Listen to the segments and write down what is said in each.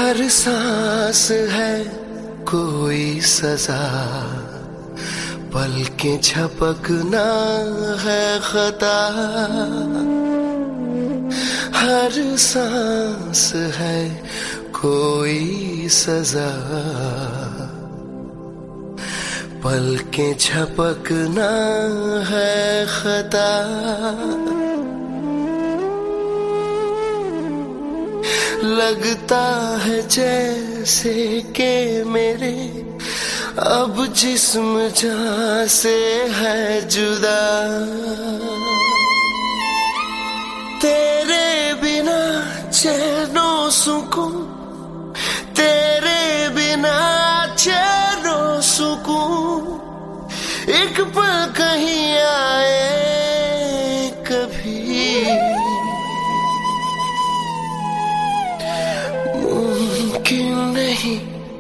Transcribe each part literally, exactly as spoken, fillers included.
हर सांस है कोई सजा, पलकें झपकना है खता। हर सांस है कोई सजा, पलकें झपकना है खता। लगता है जैसे कि मेरे अब जिस्म जान से है जुदा। तेरे बिना चैनो सुकून, तेरे बिना चैनो सुकून, एक पल कहीं आए कभी। मुमकिन नहीं,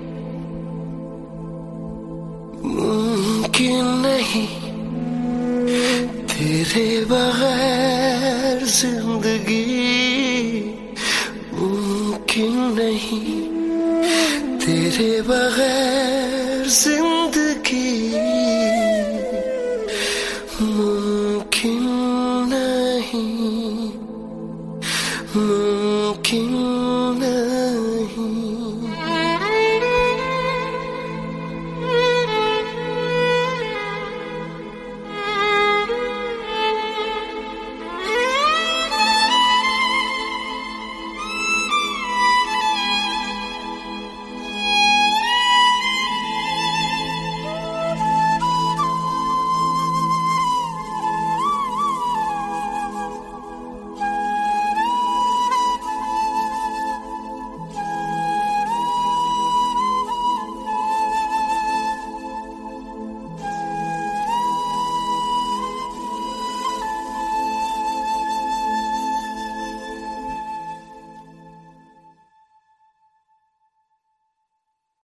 मुमकिन नहीं तेरे बगैर जिंदगी। मुमकिन नहीं तेरे बगैर